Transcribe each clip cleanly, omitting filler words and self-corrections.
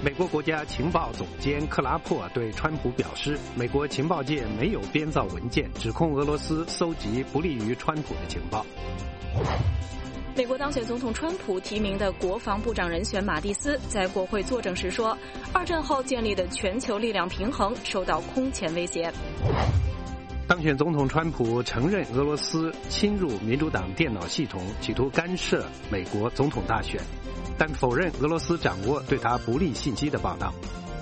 美国国家情报总监克拉珀对川普表示，美国情报界没有编造文件指控俄罗斯搜集不利于川普的情报。 美国当选总统川普提名的国防部长人选马蒂斯在国会作证时说，二战后建立的全球力量平衡受到空前威胁。 当选总统川普承认俄罗斯侵入民主党电脑系统，企图干涉美国总统大选，但否认俄罗斯掌握对他不利信息的报道。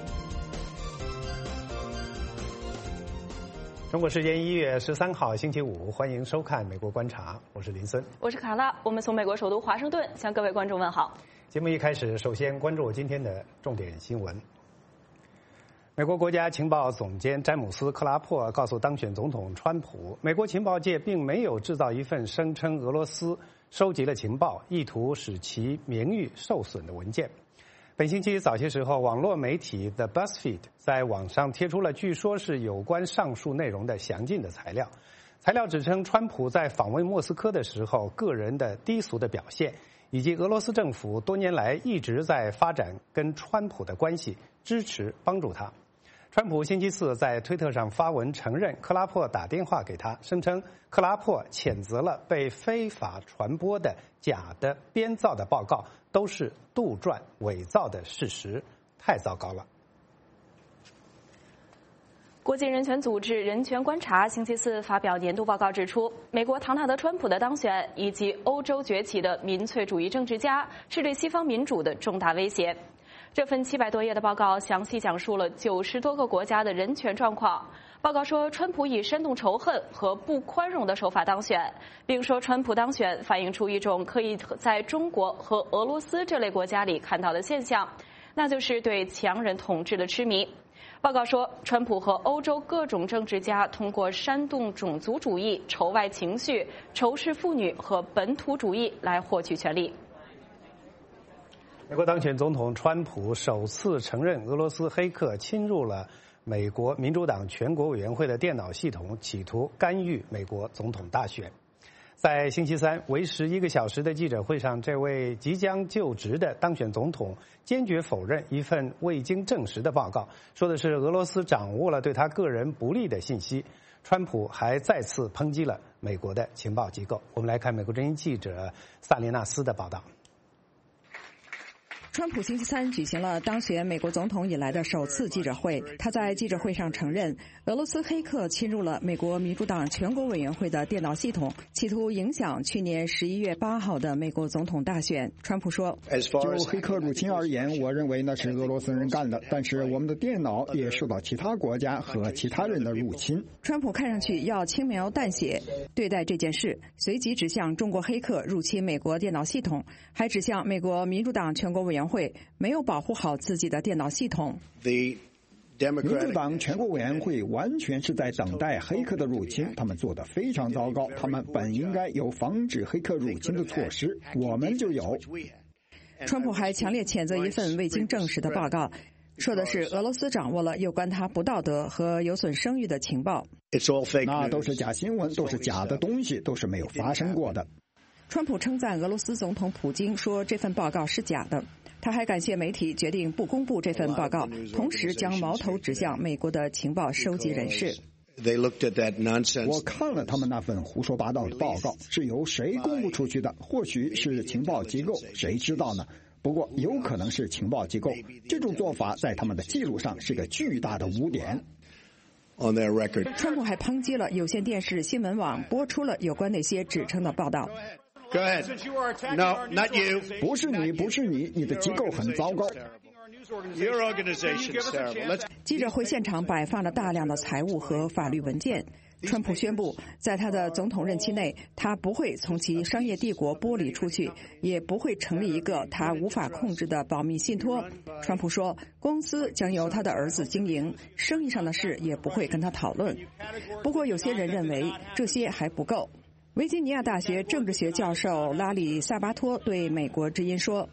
中国时间1月13号星期五，欢迎收看《美国观察》，我是林森， 我是卡拉，我们从美国首都华盛顿向各位观众问好。 节目一开始，首先关注今天的重点新闻。美国国家情报总监詹姆斯·克拉珀告诉当选总统川普，美国情报界并没有制造一份声称俄罗斯收集了情报，意图使其名誉受损的文件。本星期早些时候，网络媒体 The BuzzFeed 在网上贴出了据说是有关上述内容的详尽的材料。材料指称，川普在访问莫斯科的时候，个人的低俗的表现，以及俄罗斯政府多年来一直在发展跟川普的关系，支持帮助他。川普星期四在推特上发文承认克拉珀打电话给他，声称克拉珀谴责了被非法传播的假的编造的报告都是杜撰伪造的事实，太糟糕了。 国际人权组织人权观察星期四发表年度报告指出，美国唐纳德·川普的当选以及欧洲崛起的民粹主义政治家是对西方民主的重大威胁。这份700多页的报告详细讲述了90多个国家的人权状况。报告说，川普以煽动仇恨和不宽容的手法当选，并说川普当选反映出一种可以在中国和俄罗斯这类国家里看到的现象，那就是对强人统治的痴迷。报告说，川普和欧洲各种政治家通过煽动种族主义、仇外情绪、仇视妇女和本土主义来获取权力。 美国当选总统川普首次承认俄罗斯黑客侵入了美国民主党全国委员会的电脑系统，企图干预美国总统大选。在星期三为时1个小时的记者会上，这位即将就职的当选总统坚决否认一份未经证实的报告，说的是俄罗斯掌握了对他个人不利的信息。川普还再次抨击了美国的情报机构。我们来看美国之音记者萨琳纳斯的报道。 川普星期三举行了当选美国总统以来的首次记者会，他在记者会上承认，俄罗斯黑客侵入了美国民主党全国委员会的电脑系统，企图影响去年11月8号的美国总统大选。川普说， 就黑客入侵而言，我认为那是俄罗斯人干的，但是我们的电脑也受到其他国家和其他人的入侵。 川普看上去要轻描淡写对待这件事，随即指向中国黑客入侵美国电脑系统，还指向美国民主党全国委员会没有保护好自己的电脑系统。 民主党全国委员会完全是在等待黑客的入侵，他们做得非常糟糕，他们本应该有防止黑客入侵的措施，我们就有。 川普还强烈谴责一份未经证实的报告，说的是俄罗斯掌握了有关他不道德和有损声誉的情报。 那都是假新闻，都是假的东西，都是没有发生过的。 川普称赞俄罗斯总统普京，说这份报告是假的。他还感谢媒体决定不公布这份报告，同时将矛头指向美国的情报收集人士。 我看了他们那份胡说八道的报告，是由谁公布出去的？或许是情报机构，谁知道呢？不过有可能是情报机构。这种做法在他们的记录上是个巨大的污点。 川普还抨击了有线电视新闻网播出了有关那些指称的报道。 Go ahead. No, not you. 不是你，不是你，你的机构很糟糕。 Your organization is terrible. 记者会现场摆放了大量的财务和法律文件。川普宣布，在他的总统任期内，他不会从其商业帝国剥离出去，也不会成立一个他无法控制的保密信托。川普说，公司将由他的儿子经营，生意上的事也不会跟他讨论。不过，有些人认为这些还不够。维吉尼亚大学政治学教授拉里·萨巴托对美国之音说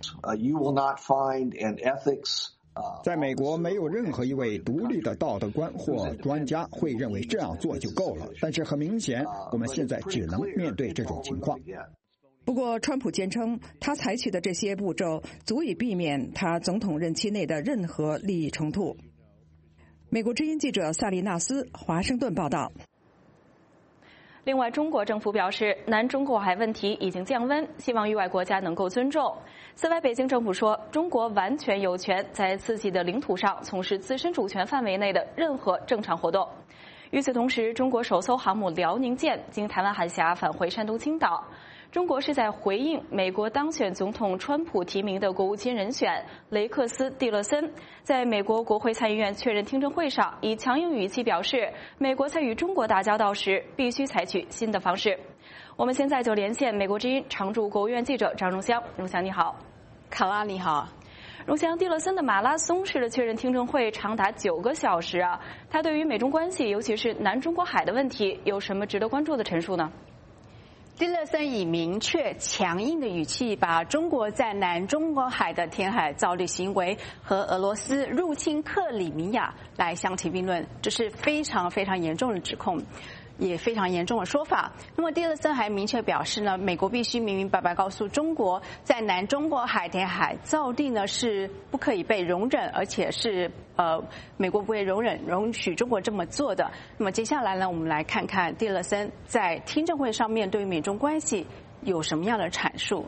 在美国没有任何一位独立的道德官或专家会认为这样做就够了，但是很明显我们现在只能面对这种情况。 不过，川普坚称他采取的这些步骤足以避免他总统任期内的任何利益冲突。美国之音记者萨利纳斯华盛顿报道。 另外，中国政府表示，南中国海问题已经降温，希望域外国家能够尊重。此外，北京政府说，中国完全有权在自己的领土上从事自身主权范围内的任何正常活动。与此同时，中国首艘航母辽宁舰经台湾海峡返回山东青岛。中国是在回应美国当选总统川普提名的国务卿人选雷克斯·蒂勒森在美国国会参议院确认听证会上以强硬语气表示，美国在与中国打交道时必须采取新的方式。我们现在就连线美国之音常驻国务院记者张荣香。荣香你好。 卡拉你好。 荣香，蒂勒森的马拉松式的确认听证会长达9个小时啊，他对于美中关系，尤其是南中国海的问题，有什么值得关注的陈述呢？ 蒂勒森以明确、强硬的语气，把中国在南中国海的填海造陆行为和俄罗斯入侵克里米亚来相提并论，这是非常非常严重的指控，也非常严重的说法。那么蒂勒森还明确表示呢，美国必须明明白白告诉中国，在南中国海填海造地呢是不可以被容忍，而且是美国不会容许中国这么做的。那么接下来呢，我们来看看蒂勒森在听证会上面对于美中关系有什么样的阐述。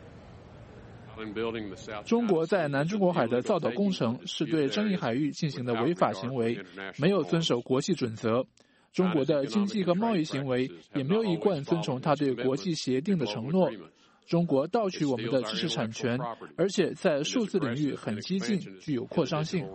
中国在南中国海的造岛工程是对争议海域进行的违法行为，没有遵守国际准则。中国的经济和贸易行为也没有一贯遵从他对国际协定的承诺。中国盗取我们的知识产权，而且在数字领域很激进，具有扩张性。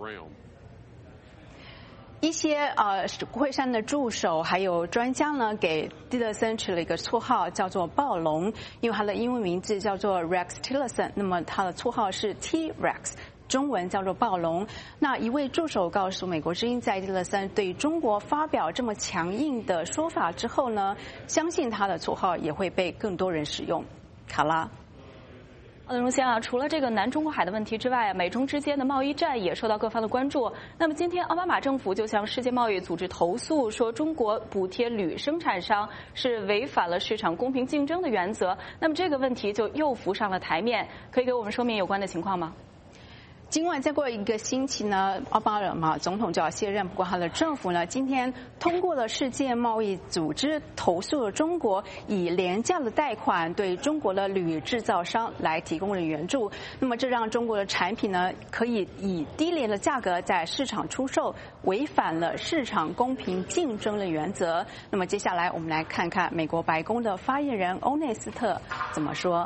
一些国会山的助手还有专家呢，给蒂勒森取了一个绰号，叫做暴龙，因为他的英文名字叫做 Rex Tillerson， 那么他的绰号是 T-Rex。中文叫做暴龙。那一位助手告诉美国之音，在蒂勒森对中国发表这么强硬的说法之后呢，相信他的绰号也会被更多人使用。卡拉。 荣香啊，除了这个南中国海的问题之外，美中之间的贸易战也受到各方的关注。那么今天奥巴马政府就向世界贸易组织投诉，说中国补贴铝生产商是违反了市场公平竞争的原则。那么这个问题就又浮上了台面，可以给我们说明有关的情况吗？ 尽管再过一个星期呢，奥巴马总统就要卸任，不过他的政府呢，今天通过了世界贸易组织投诉了中国以廉价的贷款对中国的铝制造商来提供了援助。那么这让中国的产品呢，可以以低廉的价格在市场出售，违反了市场公平竞争的原则。那么接下来我们来看看美国白宫的发言人欧内斯特怎么说。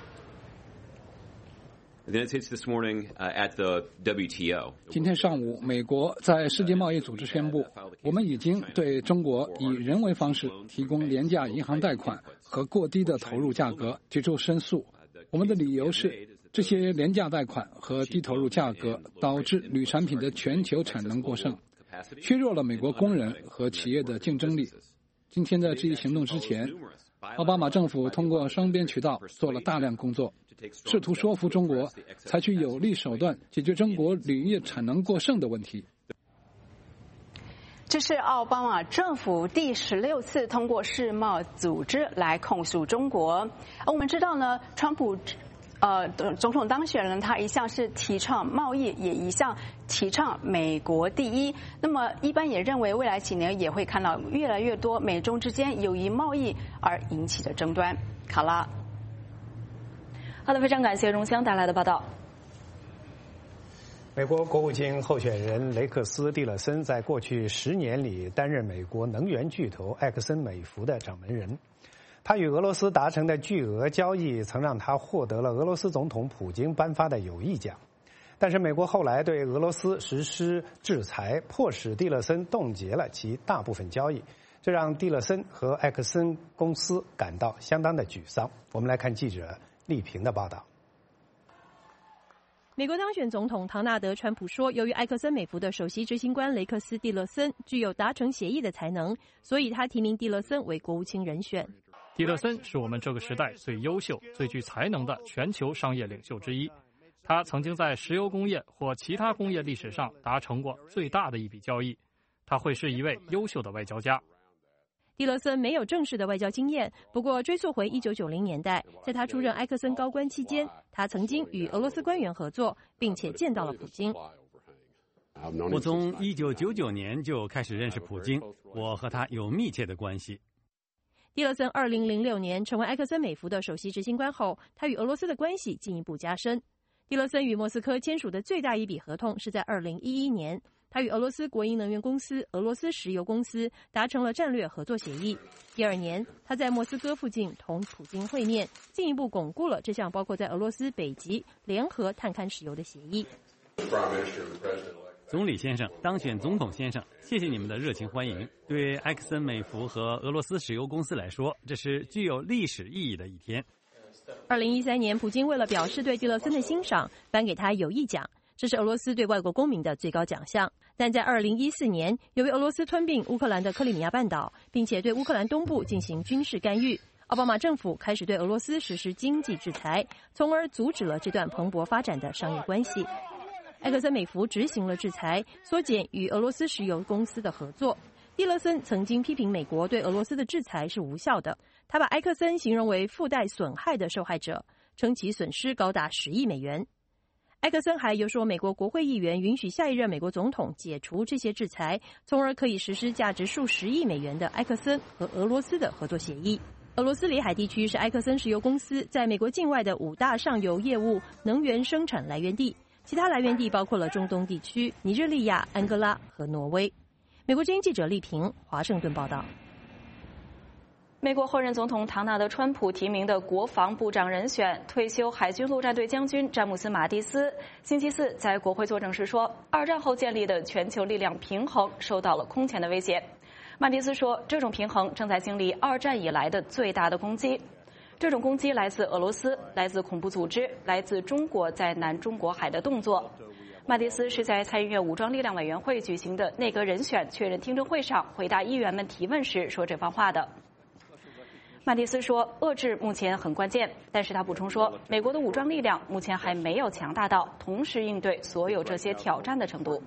今天上午，美国在世界贸易组织宣布，我们已经对中国以人为方式提供廉价银行贷款和过低的投入价格提出申诉。我们的理由是，这些廉价贷款和低投入价格导致铝产品的全球产能过剩，削弱了美国工人和企业的竞争力。今天在这一行动之前，奥巴马政府通过双边渠道做了大量工作，试图说服中国采取有力手段解决中国铝业产能过剩的问题。 这是奥巴马政府第16次通过世贸组织来控诉中国。我们知道呢，川普总统当选人，他一向是提倡贸易，也一向提倡美国第一。那么一般也认为，未来几年也会看到越来越多美中之间由于贸易而引起的争端。卡拉。 好的，非常感谢荣香带来的报道。 美国国务卿候选人雷克斯·蒂勒森在过去10年里担任美国能源巨头埃克森美孚的掌门人。他与俄罗斯达成的巨额交易曾让他获得了俄罗斯总统普京颁发的友谊奖。但是美国后来对俄罗斯实施制裁，迫使蒂勒森冻结了其大部分交易，这让蒂勒森和埃克森公司感到相当的沮丧。我们来看记者丽萍的报道。 美国当选总统唐纳德·川普说，由于埃克森美孚的首席执行官雷克斯·蒂勒森具有达成协议的才能，所以他提名蒂勒森为国务卿人选。 蒂勒森是我们这个时代最优秀、最具才能的全球商业领袖之一。他曾经在石油工业或其他工业历史上达成过最大的一笔交易。他会是一位优秀的外交家。 蒂勒森没有正式的外交经验，不过追溯回1990年代，在他出任埃克森高官期间，他曾经与俄罗斯官员合作，并且见到了普京。 我从1999年就开始认识普京，我和他有密切的关系。 蒂勒森2006年成为埃克森美孚的首席执行官后，他与俄罗斯的关系进一步加深。蒂勒森与莫斯科签署的最大一笔合同是在2011年，他与俄罗斯国营能源公司俄罗斯石油公司达成了战略合作协议。第2年，他在莫斯科附近同普京会面，进一步巩固了这项包括在俄罗斯北极联合探勘石油的协议。 总理先生，当选总统先生，谢谢你们的热情欢迎。对埃克森美孚和俄罗斯石油公司来说，这是具有历史意义的一天。 2013年，普京为了表示对蒂勒森的欣赏，颁给他友谊奖，这是俄罗斯对外国公民的最高奖项。但在2014年，由于俄罗斯吞并乌克兰的克里米亚半岛，并且对乌克兰东部进行军事干预，奥巴马政府开始对俄罗斯实施经济制裁，从而阻止了这段蓬勃发展的商业关系。埃克森美孚执行了制裁，缩减与俄罗斯石油公司的合作。蒂勒森曾经批评美国对俄罗斯的制裁是无效的，他把埃克森形容为附带损害的受害者，称其损失高达10亿美元。埃克森还有说，美国国会议员允许下一任美国总统解除这些制裁，从而可以实施价值数十亿美元的埃克森和俄罗斯的合作协议。俄罗斯里海地区是埃克森石油公司在美国境外的5大上游业务能源生产来源地，其他来源地包括了中东地区、尼日利亚、安哥拉和挪威。美国之音记者丽萍，华盛顿报道。 美国后任总统唐纳德·川普提名的国防部长人选、退休海军陆战队将军詹姆斯·马蒂斯，星期四在国会作证时说，2战后建立的全球力量平衡受到了空前的威胁。马蒂斯说，这种平衡正在经历2战以来的最大的攻击。这种攻击来自俄罗斯，来自恐怖组织，来自中国在南中国海的动作。马蒂斯是在参议院武装力量委员会举行的内阁人选确认听证会上回答议员们提问时说这番话的。马蒂斯说，遏制目前很关键，但是他补充说，美国的武装力量目前还没有强大到同时应对所有这些挑战的程度。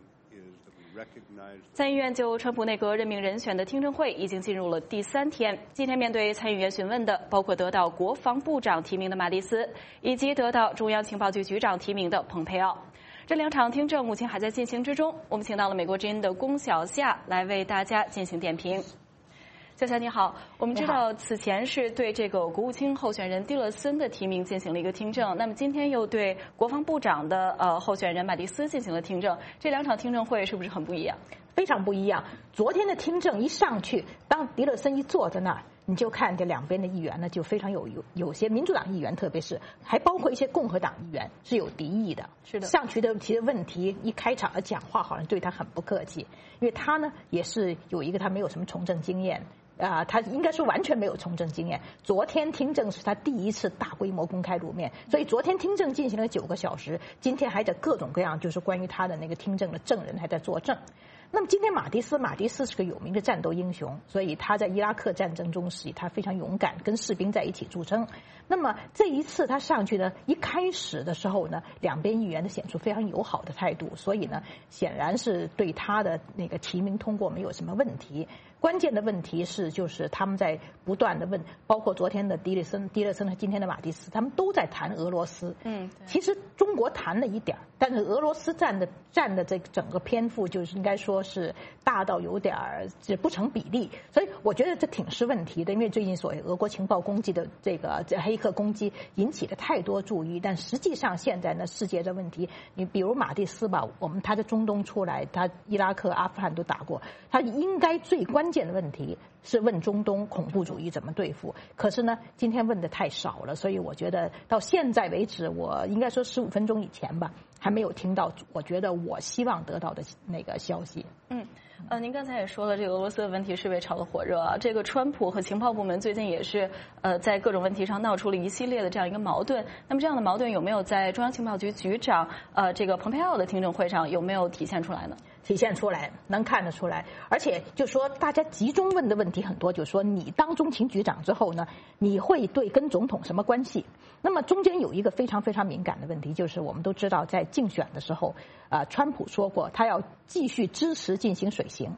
参议院就川普内阁任命人选的听证会已经进入了第3天。今天面对参议员询问的包括得到国防部长提名的马蒂斯，以及得到中央情报局局长提名的蓬佩奥。这2场听证目前还在进行之中。我们请到了美国之音的龚小夏来为大家进行点评。小夏你好，我们知道此前是对这个国务卿候选人蒂勒森的提名进行了一个听证，那么今天又对国防部长的候选人马蒂斯进行了听证，这2场听证会是不是很不一样？ 非常不一样。昨天的听证一上去，当蒂勒森一坐在那儿，你就看这两边的议员呢，就非常有些民主党议员，特别是还包括一些共和党议员是有敌意的。 是的， 上去的提的问题，一开场的讲话好像对他很不客气，因为他呢也是有一个他没有什么从政经验。他应该说完全没有从政经验。昨天听证是他第一次大规模公开露面，所以昨天听证进行了9个小时，今天还在各种各样就是关于他的那个听证的证人还在作证。那么今天马蒂斯是个有名的战斗英雄，所以他在伊拉克战争中他非常勇敢，跟士兵在一起著称。那么这一次他上去呢，一开始的时候呢，两边议员显出非常友好的态度，所以呢，显然是对他的那个提名通过没有什么问题。关键的问题是，就是他们在不断的问，包括昨天的蒂勒森和今天的马蒂斯，他们都在谈俄罗斯。其实中国谈了一点，但是俄罗斯占的这整个篇幅，就是应该说是大到有点不成比例。所以我觉得这挺是问题的，因为最近所谓俄国情报攻击的这黑客攻击引起了太多注意，但实际上现在呢，世界的问题，你比如马蒂斯吧，他在中东出来，他伊拉克、阿富汗都打过，他应该最关键的问题是问中东恐怖主义怎么对付，可是呢，今天问的太少了，所以我觉得到现在为止，我应该说15分钟以前吧，还没有听到我觉得我希望得到的那个消息。 您刚才也说了，这个俄罗斯的问题是被炒得火热啊。这个川普和情报部门最近也是在各种问题上闹出了一系列的这样一个矛盾。那么这样的矛盾有没有在中央情报局局长这个蓬佩奥的听证会上有没有体现出来呢？ 体现出来，能看得出来。而且就说大家集中问的问题很多，就是说你当中情局长之后呢，你会对跟总统什么关系？那么中间有一个非常非常敏感的问题，就是我们都知道在竞选的时候，川普说过他要继续支持进行水行。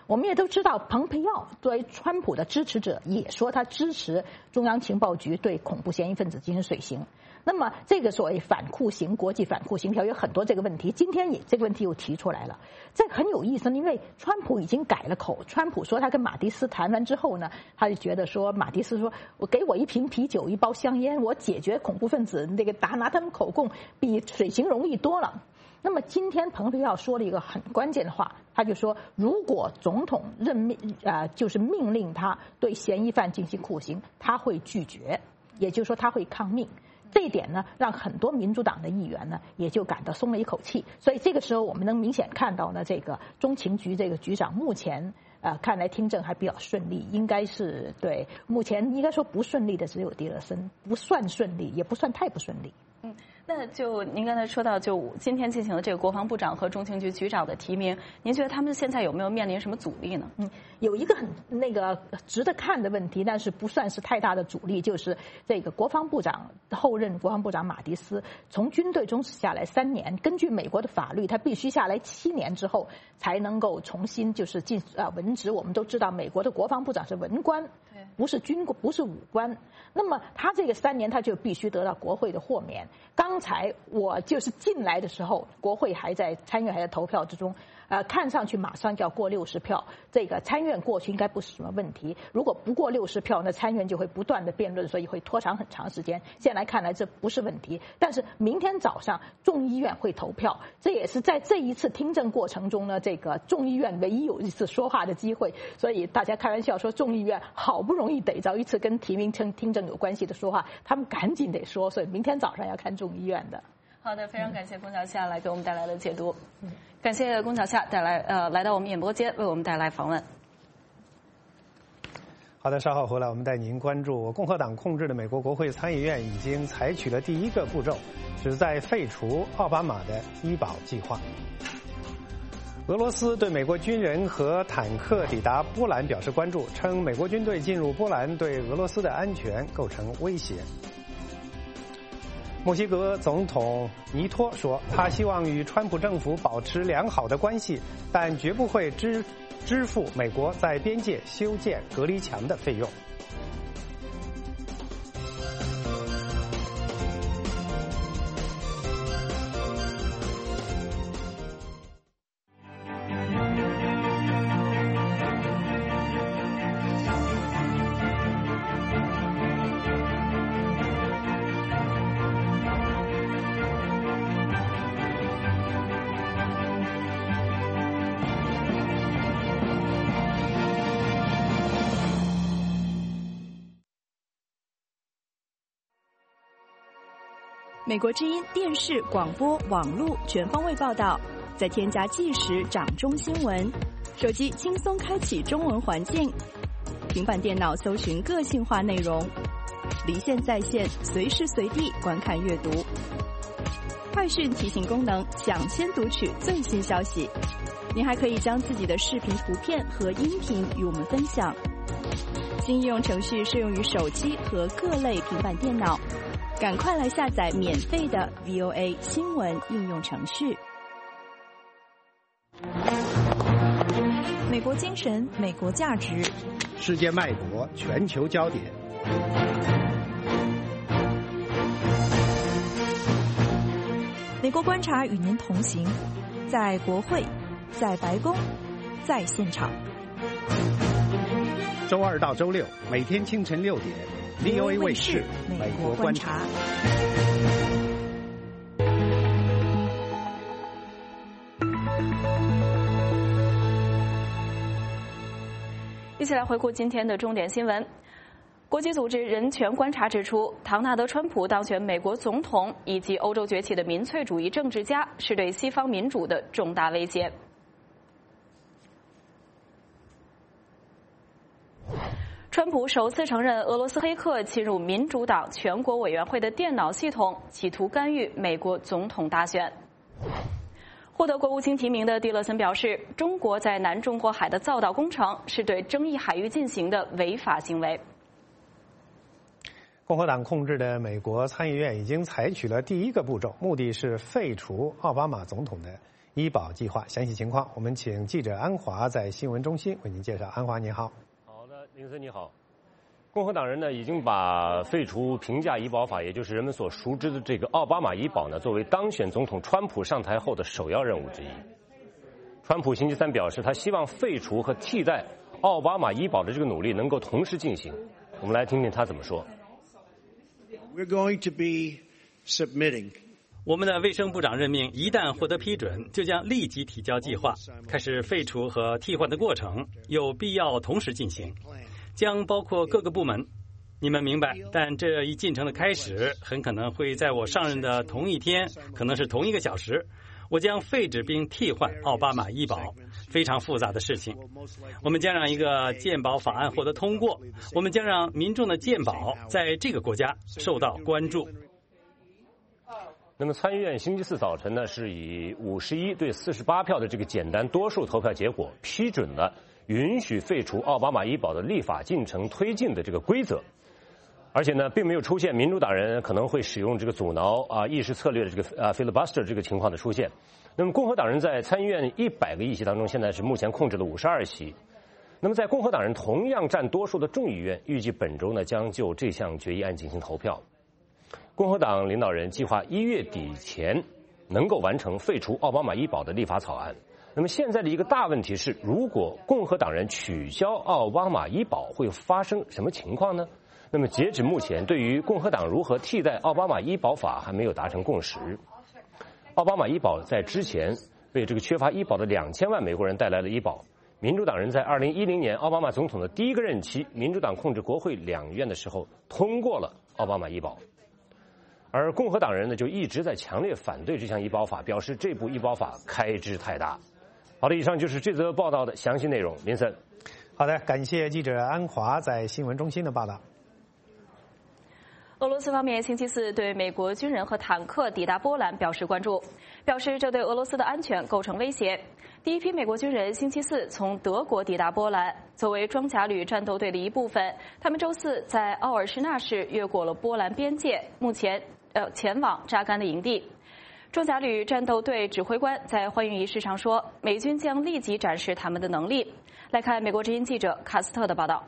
我们也都知道，蓬佩奥作为川普的支持者，也说他支持中央情报局对恐怖嫌疑分子进行水刑。那么这个所谓反酷刑、国际反酷刑条有很多这个问题，今天也这个问题又提出来了，这很有意思，因为川普已经改了口。川普说他跟马蒂斯谈完之后呢，他就觉得说马蒂斯说我给我一瓶啤酒、一包香烟，我解决恐怖分子那个拿他们口供比水刑容易多了。那么今天蓬佩奥说了一个很关键的话，他就说，如果总统就是命令他对嫌疑犯进行酷刑，他会拒绝，也就是说他会抗命。这一点呢，让很多民主党的议员呢也就感到松了一口气。所以这个时候，我们能明显看到呢，这个中情局这个局长目前看来听证还比较顺利，应该是对。目前应该说不顺利的只有迪勒森，不算顺利，也不算太不顺利。 那就您刚才说到，就今天进行的这个国防部长和中情局局长的提名，您觉得他们现在有没有面临什么阻力呢？ 有一个很值得看的问题，但是不算是太大的阻力，就是这个国防部长后任国防部长马蒂斯从军队中下来3年，根据美国的法律，他必须下来7年之后才能够重新就是文职。我们都知道，美国的国防部长是文官，不是武官。那么他这个3年他就必须得到国会的豁免。刚才我就是进来的时候，国会参院还在投票之中，看上去马上就要过60票，这个参院过去应该不是什么问题。如果不过60票，那参院就会不断的辩论，所以会拖长很长时间。现在看来这不是问题，但是明天早上众议院会投票，这也是在这一次听证过程中呢，这个众议院唯一有一次说话的机会。所以大家开玩笑说，众议院好不容易逮着一次跟提名听证有关系的说话，他们赶紧得说，所以明天早上要看众议院的。 好的，非常感谢龚小夏来给我们带来的解读，感谢龚小夏来到我们演播间为我们带来访问。 好的，稍后回来我们带您关注共和党控制的美国国会参议院已经采取了第一个步骤，旨在废除奥巴马的医保计划。俄罗斯对美国军人和坦克抵达波兰表示关注，称美国军队进入波兰对俄罗斯的安全构成威胁。墨西哥总统尼托说，他希望与川普政府保持良好的关系，但绝不会支付美国在边界修建隔离墙的费用。 美国之音电视、广播、网络全方位报道，再添加即时掌中新闻，手机轻松开启中文环境，平板电脑搜寻个性化内容，离线在线，随时随地观看阅读。快讯提醒功能，抢先读取最新消息。您还可以将自己的视频、图片和音频与我们分享。新应用程序适用于手机和各类平板电脑。赶快来下载免费的 VOA 新闻应用程序。 美国精神，美国价值， 世界脉搏，全球焦点。 美国观察与您同行，在国会，在白宫，在现场。 周2到周6，每天清晨6点。VOA 卫视美国观察。 一起来回顾今天的重点新闻。国际组织人权观察指出，唐纳德·川普当选美国总统以及欧洲崛起的民粹主义政治家是对西方民主的重大威胁。川普首次承认俄罗斯黑客侵入民主党全国委员会的电脑系统，企图干预美国总统大选。获得国务卿提名的蒂勒森表示，中国在南中国海的造岛工程是对争议海域进行的违法行为。 共和党控制的美国参议院已经采取了第一个步骤，目的是废除奥巴马总统的医保计划。详细情况，我们请记者安华在新闻中心为您介绍。安华，你好。 好的，林森你好。共和党人呢已经把废除平价医保法，也就是人们所熟知的这个奥巴马医保呢，作为当选总统川普上台后的首要任务之一。川普星期三表示，他希望废除和替代奥巴马医保的这个努力能够同时进行。我们来听听他怎么说。 We're going to be submitting. 我们的卫生部长任命一旦获得批准，就将立即提交计划，开始废除和替换的过程，有必要同时进行，将包括各个部门。你们明白，但这一进程的开始很可能会在我上任的同一天，可能是同一个小时。我将废止并替换奥巴马医保，非常复杂的事情。我们将让一个健保法案获得通过，我们将让民众的健保在这个国家受到关注。 那么参议院星期四早晨呢，是以51对48票的这个简单多数投票结果，批准了允许废除奥巴马医保的立法进程推进的这个规则。而且呢，并没有出现民主党人可能会使用这个阻挠议事策略的这个filibuster 这个情况的出现。那么共和党人在参议院100个议席当中，现在是目前控制了52席。那么在共和党人同样占多数的众议院，预计本周呢将就这项决议案进行投票。共和党领导人计划1月底前能够完成废除奥巴马医保的立法草案。那么现在的一个大问题是，如果共和党人取消奥巴马医保，会发生什么情况呢？那么截止目前，对于共和党如何替代奥巴马医保法还没有达成共识。奥巴马医保在之前为这个缺乏医保的2000万美国人带来了医保。民主党人在2010年奥巴马总统的第一个任期，民主党控制国会2院的时候通过了奥巴马医保，而共和党人呢就一直在强烈反对这项医保法，表示这部医保法开支太大。好的，以上就是这则报道的详细内容。林森， 好的，感谢记者安华在新闻中心的报道。 俄罗斯方面星期四对美国军人和坦克抵达波兰表示关注，表示这对俄罗斯的安全构成威胁。第一批美国军人星期四从德国抵达波兰，作为装甲旅战斗队的一部分，他们周四在奥尔施纳市越过了波兰边界，目前前往扎干的营地。装甲旅战斗队指挥官在欢迎仪式上说，美军将立即展示他们的能力。来看美国之音记者卡斯特的报道。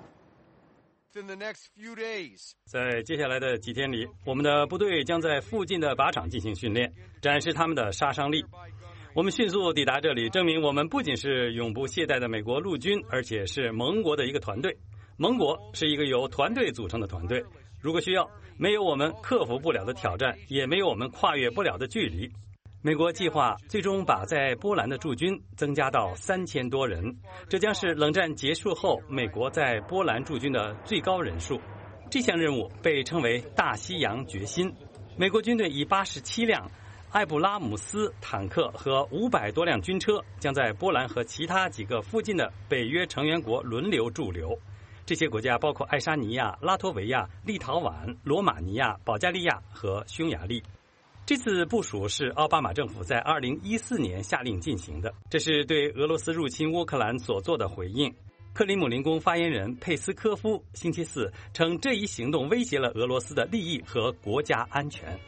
在接下来的几天里，我们的部队将在附近的靶场进行训练，展示他们的杀伤力。我们迅速抵达这里，证明我们不仅是永不懈怠的美国陆军，而且是盟国的一个团队。盟国是一个由团队组成的团队，如果需要，没有我们克服不了的挑战，也没有我们跨越不了的距离。美国计划最终把在波兰的驻军增加到3000多人，这将是冷战结束后美国在波兰驻军的最高人数。这项任务被称为大西洋决心。美国军队以87辆艾布拉姆斯坦克和500多辆军车将在波兰和其他几个附近的北约成员国轮流驻留。这些国家包括爱沙尼亚、拉脱维亚、立陶宛、罗马尼亚、保加利亚和匈牙利。这次部署是奥巴马政府在2014年下令进行的，这是对俄罗斯入侵乌克兰所做的回应。克里姆林宫发言人佩斯科夫星期四称，这一行动威胁了俄罗斯的利益和国家安全。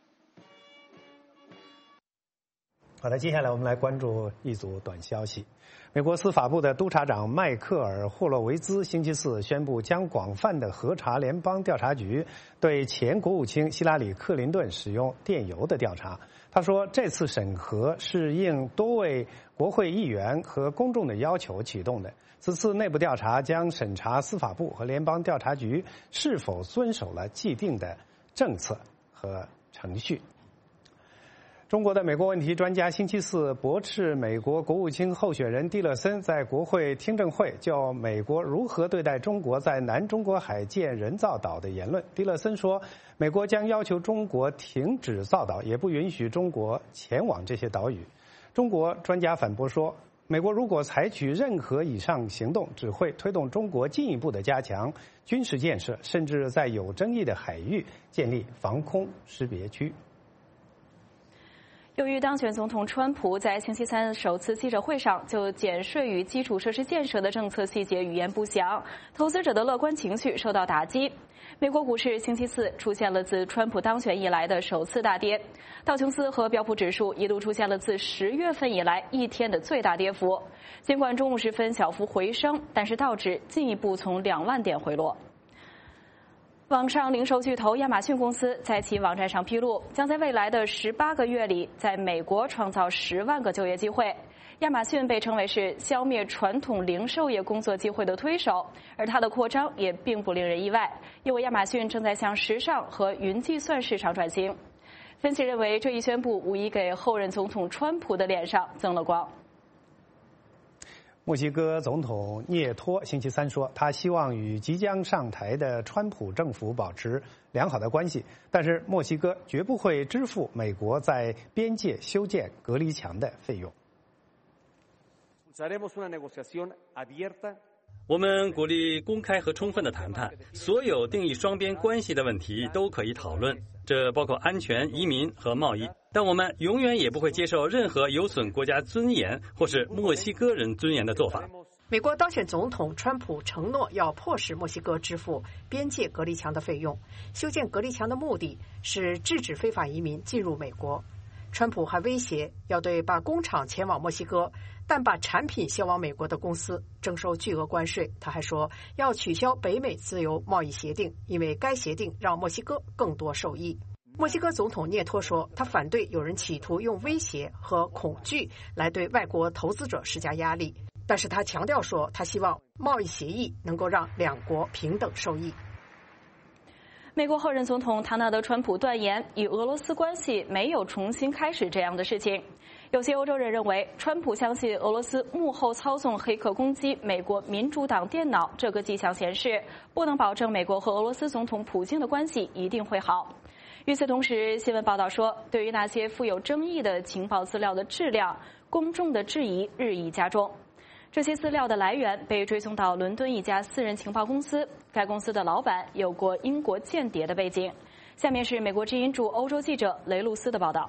好的，接下来我们来关注一组短消息。美国司法部的督察长迈克尔·霍洛维兹星期四宣布，将广泛的核查联邦调查局对前国务卿希拉里·克林顿使用电邮的调查。他说，这次审核是应多位国会议员和公众的要求启动的。此次内部调查将审查司法部和联邦调查局是否遵守了既定的政策和程序。中国的美国问题专家星期四驳斥美国国务卿候选人蒂勒森在国会听证会就美国如何对待中国在南中国海建人造岛的言论。蒂勒森说，美国将要求中国停止造岛，也不允许中国前往这些岛屿。中国专家反驳说，美国如果采取任何以上行动，只会推动中国进一步的加强军事建设，甚至在有争议的海域建立防空识别区。 由于当选总统川普在星期三首次记者会上就减税与基础设施建设的政策细节语言不详，投资者的乐观情绪受到打击。美国股市星期四出现了自川普当选以来的首次大跌，道琼斯和标普指数一度出现了自10月份以来一天的最大跌幅。尽管中午时分小幅回升，但是道指进一步从2万点回落。网上零售巨头亚马逊公司在其网站上披露，将在未来的18个月里在美国创造10万个就业机会。亚马逊被称为是消灭传统零售业工作机会的推手，而它的扩张也并不令人意外，因为亚马逊正在向时尚和云计算市场转型。分析认为，这一宣布无疑给后任总统川普的脸上增了光。 墨西哥总统涅托星期三说，他希望与即将上台的川普政府保持良好的关系，但是墨西哥绝不会支付美国在边界修建隔离墙的费用。 我们鼓励公开和充分的谈判，所有定义双边关系的问题都可以讨论，这包括安全、移民和贸易。但我们永远也不会接受任何有损国家尊严或是墨西哥人尊严的做法。 美国当选总统川普承诺要迫使墨西哥支付边界隔离墙的费用，修建隔离墙的目的是制止非法移民进入美国。川普还威胁要对把工厂前往墨西哥但把产品销往美国的公司征收巨额关税。他还说要取消北美自由贸易协定，因为该协定让墨西哥更多受益。墨西哥总统涅托说，他反对有人企图用威胁和恐惧来对外国投资者施加压力，但是他强调说，他希望贸易协议能够让两国平等受益。 美国后任总统唐纳德·川普断言，与俄罗斯关系没有重新开始这样的事情。有些欧洲人认为，川普相信俄罗斯幕后操纵黑客攻击美国民主党电脑，这个迹象显示不能保证美国和俄罗斯总统普京的关系一定会好。与此同时，新闻报道说，对于那些富有争议的情报资料的质量，公众的质疑日益加重。这些资料的来源被追踪到伦敦一家私人情报公司，该公司的老板有过英国间谍的背景。下面是美国之音驻欧洲记者雷路斯的报道。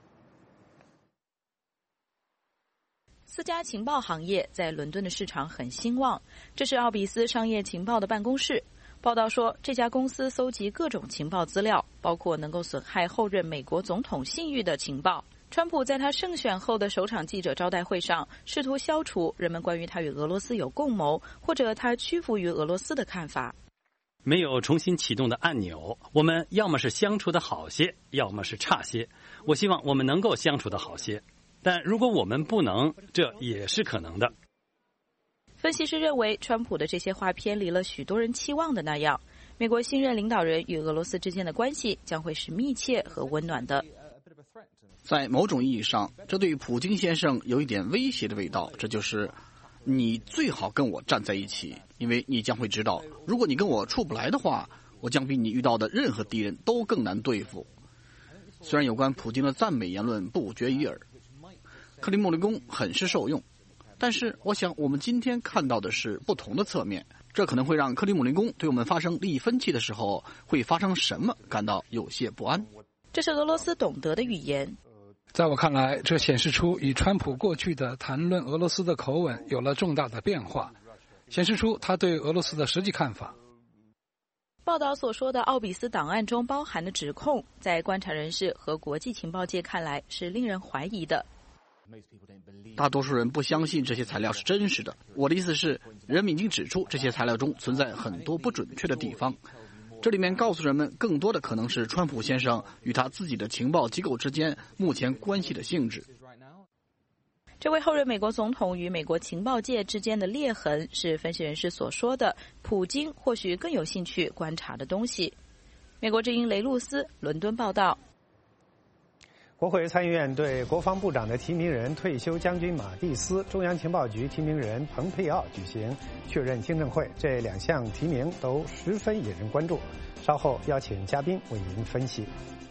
私家情报行业在伦敦的市场很兴旺，这是奥比斯商业情报的办公室。报道说，这家公司搜集各种情报资料，包括能够损害后任美国总统信誉的情报。川普在他胜选后的首场记者招待会上，试图消除人们关于他与俄罗斯有共谋，或者他屈服于俄罗斯的看法。 没有重新启动的按钮，我们要么是相处的好些，要么是差些。我希望我们能够相处的好些，但如果我们不能，这也是可能的。 分析师认为，川普的这些话偏离了许多人期望的那样，美国新任领导人与俄罗斯之间的关系将会是密切和温暖的。 在某种意义上，这对普京先生有一点威胁的味道，这就是你最好跟我站在一起，因为你将会知道，如果你跟我处不来的话，我将比你遇到的任何敌人都更难对付。虽然有关普京的赞美言论不绝于耳，克里姆林宫很是受用，但是我想我们今天看到的是不同的侧面，这可能会让克里姆林宫对我们发生利益分歧的时候会发生什么感到有些不安。 这是俄罗斯懂得的语言。 在我看来，这显示出与川普过去的谈论俄罗斯的口吻有了重大的变化，显示出他对俄罗斯的实际看法。 报道所说的奥比斯档案中包含的指控，在观察人士和国际情报界看来是令人怀疑的。 大多数人不相信这些材料是真实的。我的意思是，人们已经指出这些材料中存在很多不准确的地方。这里面告诉人们，更多的可能是川普先生与他自己的情报机构之间目前关系的性质。 这位后任美国总统与美国情报界之间的裂痕，是分析人士所说的普京或许更有兴趣观察的东西。美国之音雷路斯伦敦报道。 国会参议院对国防部长的提名人退休将军马蒂斯、中央情报局提名人蓬佩奥举行确认听证会，这两项提名都十分引人关注。稍后邀请嘉宾为您分析。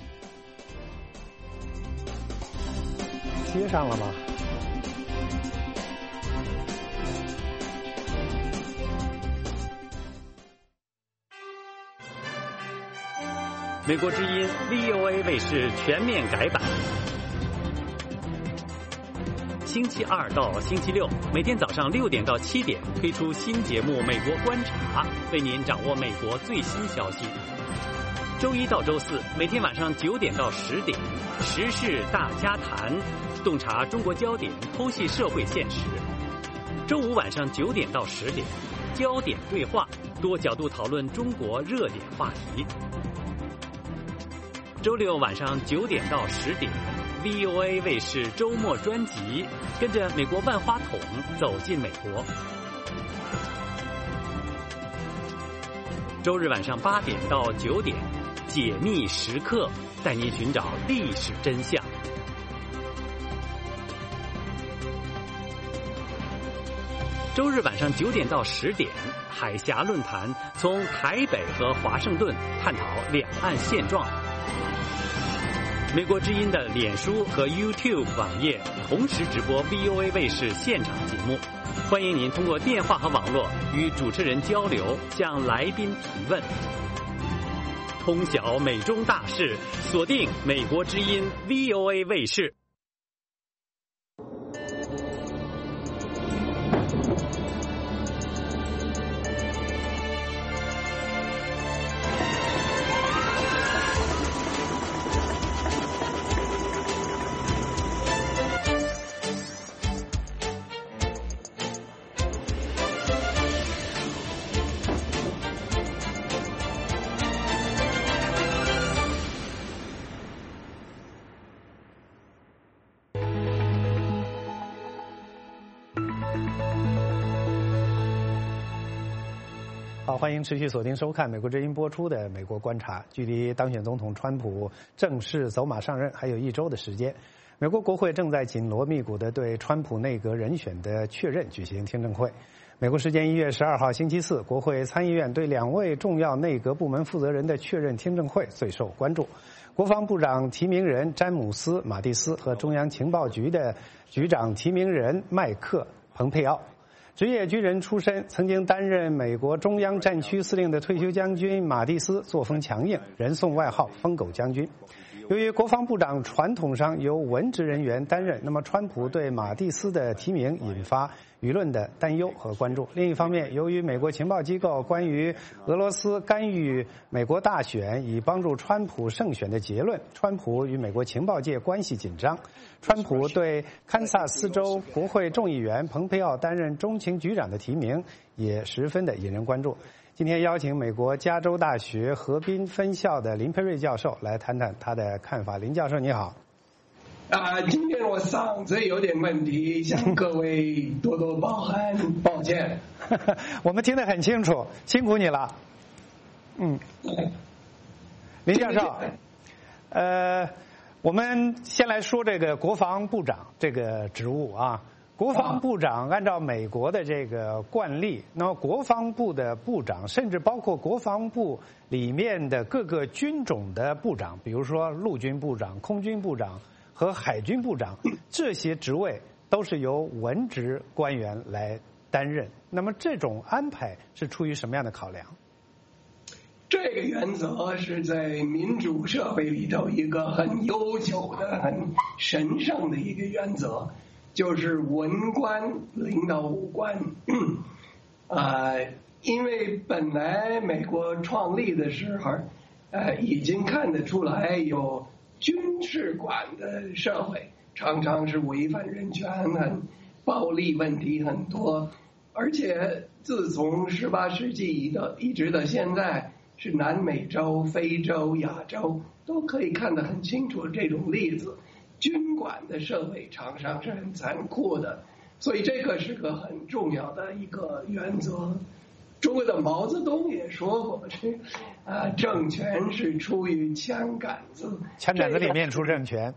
接上了吗？ 美国之音 VOA 卫视全面改版， 星期二到星期六，每天早上6点到7点推出新节目《美国观察》，为您掌握美国最新消息。周一到周四，每天晚上9点到10点，时事大家谈，洞察中国焦点，剖析社会现实。周五晚上9点到10点，焦点对话，多角度讨论中国热点话题。周六晚上9点到10点。VOA 卫视周末专辑，跟着美国万花筒走进美国。周日晚上8点到9点，解密时刻，带您寻找历史真相。周日晚上9点到10点，海峡论坛，从台北和华盛顿探讨两岸现状。美国之音的脸书和 YouTube 网页同时直播 VOA 卫视现场节目，欢迎您通过电话和网络与主持人交流，向来宾提问。通晓美中大事，锁定美国之音 VOA 卫视。 好，欢迎持续锁定收看美国之音播出的《美国观察》。距离当选总统川普正式走马上任还有1周的时间，美国国会正在紧锣密鼓地对川普内阁人选的确认举行听证会。美国时间1月12号星期四，国会参议院对2位重要内阁部门负责人的确认听证会最受关注。国防部长提名人詹姆斯·马蒂斯和中央情报局的局长提名人麦克·蓬佩奥。职业军人出身，曾经担任美国中央战区司令的退休将军马蒂斯作风强硬，人送外号“疯狗将军”。由于国防部长传统上由文职人员担任，那么川普对马蒂斯的提名引发舆论的担忧和关注。另一方面，由于美国情报机构关于俄罗斯干预美国大选以帮助川普胜选的结论，川普与美国情报界关系紧张。川普对堪萨斯州国会众议员蓬佩奥担任中情局长的提名也十分的引人关注。今天邀请美国加州大学河滨分校的林佩瑞教授来谈谈他的看法。林教授你好。 今天我嗓子有点问题，向各位多多包涵，抱歉。 我们听得很清楚，辛苦你了。林教授，我们先来说这个国防部长这个职务啊。国防部长按照美国的这个惯例，那么国防部的部长，甚至包括国防部里面的各个军种的部长，比如说陆军部长、空军部长和海军部长，这些职位都是由文职官员来担任。那么这种安排是出于什么样的考量？ 这个原则是在民主社会里头一个很悠久的、很神圣的一个原则。就是文官领导武官，因为本来美国创立的时候，已经看得出来有军事管的社会，常常是违反人权，很暴力问题很多，而且自从18世纪一直到现在，是南美洲、非洲、亚洲都可以看得很清楚这种例子。军管的社会常常是很残酷的，所以这个是个很重要的一个原则。中国的毛泽东也说过，政权是出于枪杆子， 枪杆子里面出政权。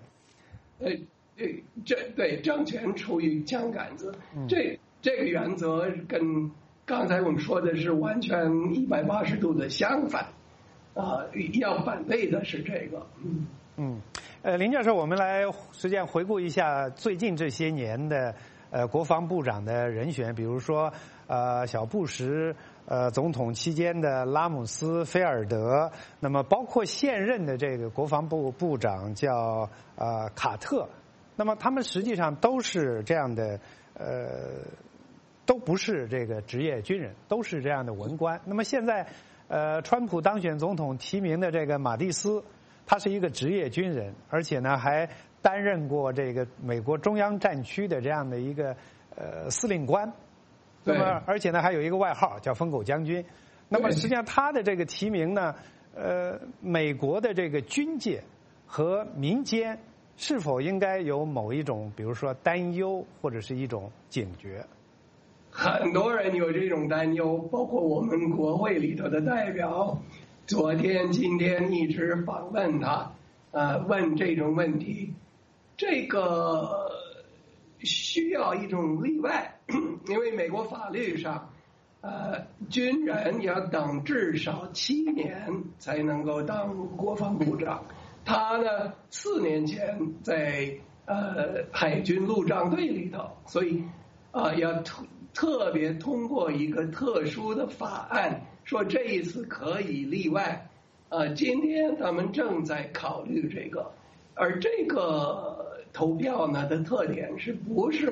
政权出于枪杆子，这个原则跟刚才我们说的是完全180度的相反，要反对的是这个。 林教授，我们来实际上回顾一下最近这些年的国防部长的人选，比如说小布什总统期间的拉姆斯菲尔德，那么包括现任的这个国防部部长叫卡特， 那么他们实际上都是这样的，都不是这个职业军人，都是这样的文官。那么现在，川普当选总统提名的这个马蒂斯，他是一个职业军人，而且呢还担任过这个美国中央战区的这样的一个司令官。那么而且呢还有一个外号叫疯狗将军。那么实际上他的这个提名呢，美国的这个军界和民间是否应该有某一种，比如说担忧或者是一种警觉？ 很多人有这种担忧，包括我们国会里头的代表，昨天、今天一直访问他，问这种问题。这个需要一种例外，因为美国法律上，军人要等至少7年才能够当国防部长。他呢，4年前在海军陆战队里头，所以要特别通过一个特殊的法案，说这一次可以例外。今天他们正在考虑这个，而这个投票呢的特点是不是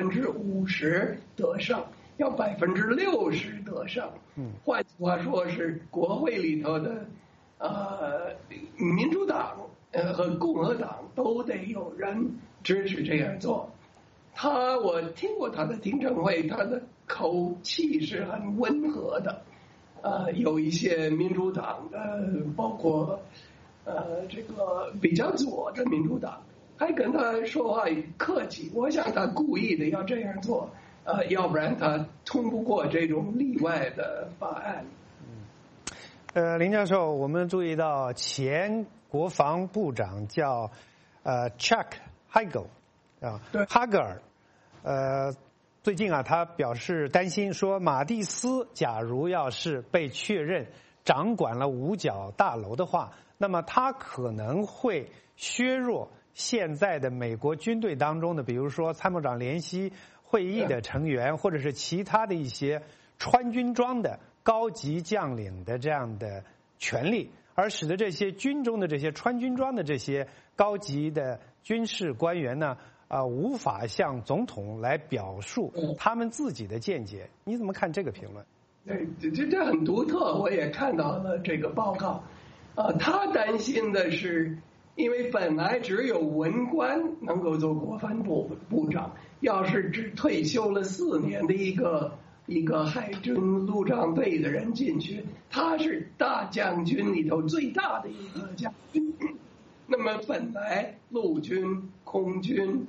50%得胜，要60%得胜。换句话说是国会里头的民主党和共和党都得有人支持这样做。我听过他的听证会，他的口气是很温和的。有一些民主党的，包括这个比较左的民主党，还跟他说话客气。我想他故意的要这样做，要不然他通不过这种例外的法案。 林教授，我们注意到前国防部长叫Chuck Hagel 哈格尔，最近他表示担心说，马蒂斯假如要是被确认掌管了五角大楼的话，那么他可能会削弱现在的美国军队当中的，比如说参谋长联席会议的成员，或者是其他的一些穿军装的高级将领的这样的权利，而使得这些军中的这些穿军装的这些高级的军事官员呢，无法向总统来表述他们自己的见解。你怎么看这个评论？ 这很独特，我也看到了这个报告。他担心的是，因为本来只有文官能够做国防部长，要是只退休了4年的一个海军陆战队的人进去，他是大将军里头最大的一个将军。那么本来陆军、空军、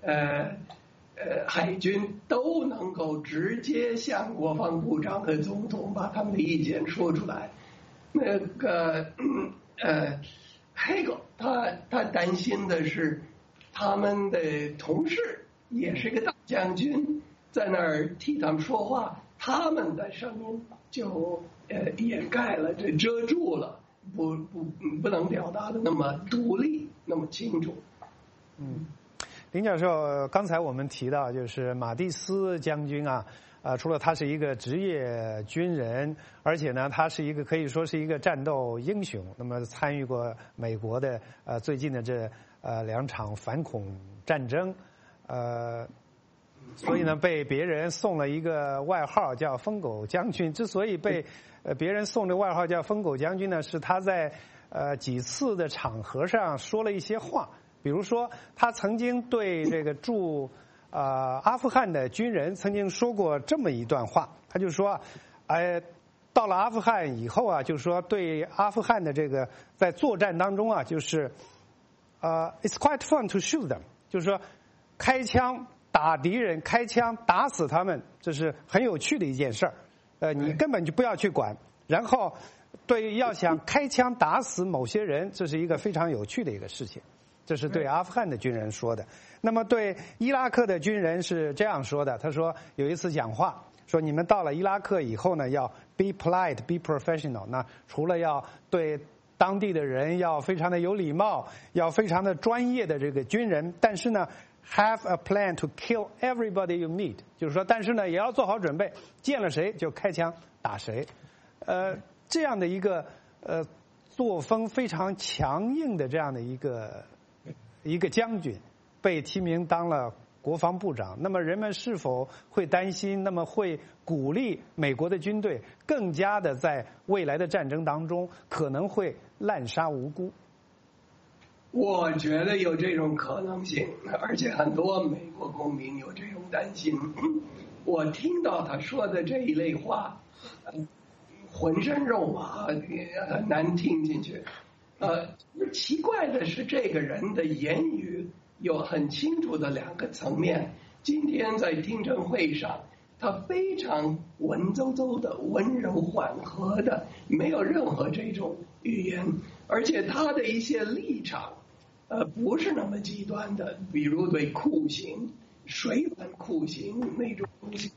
海军都能够直接向国防部长和总统把他们的意见说出来。那个黑狗他担心的是，他们的同事也是个大将军，在那儿替他们说话，他们的声音就掩盖了，这遮住了，不能表达的那么独立，那么清楚。 林教授，刚才我们提到就是马蒂斯将军除了他是一个职业军人，而且呢，他是一个可以说是一个战斗英雄。那么参与过美国的最近的这2场反恐战争，所以呢被别人送了一个外号叫疯狗将军。之所以被别人送这外号叫疯狗将军呢，是他在几次的场合上说了一些话。比如说，他曾经对这个驻阿富汗的军人曾经说过这么一段话，他就说，到了阿富汗以后就是说对阿富汗的这个在作战当中就是it's quite fun to shoot them， 就是说开枪打敌人，开枪打死他们，这是很有趣的一件事儿。你根本就不要去管。然后，要想开枪打死某些人，这是一个非常有趣的一个事情。这是对阿富汗的军人说的。那么对伊拉克的军人是这样说的，他说有一次讲话说，你们到了伊拉克以后呢，要 be polite, be professional。那除了要对当地的人要非常的有礼貌，要非常的专业的这个军人，但是呢 have a plan to kill everybody you meet， 就是说，但是呢也要做好准备，见了谁就开枪打谁。这样的一个作风非常强硬的这样的一个将军， 被提名当了国防部长，那么人们是否会担心？那么会鼓励美国的军队更加的在未来的战争当中可能会滥杀无辜？ 我觉得有这种可能性，而且很多美国公民有这种担心。我听到他说的这一类话，浑身肉麻，很难听进去。奇怪的是，这个人的言语有很清楚的两个层面。今天在听证会上，他非常文绉绉的、温柔缓和的，没有任何这种语言，而且他的一些立场，不是那么极端的，比如对酷刑、水板酷刑那种东西，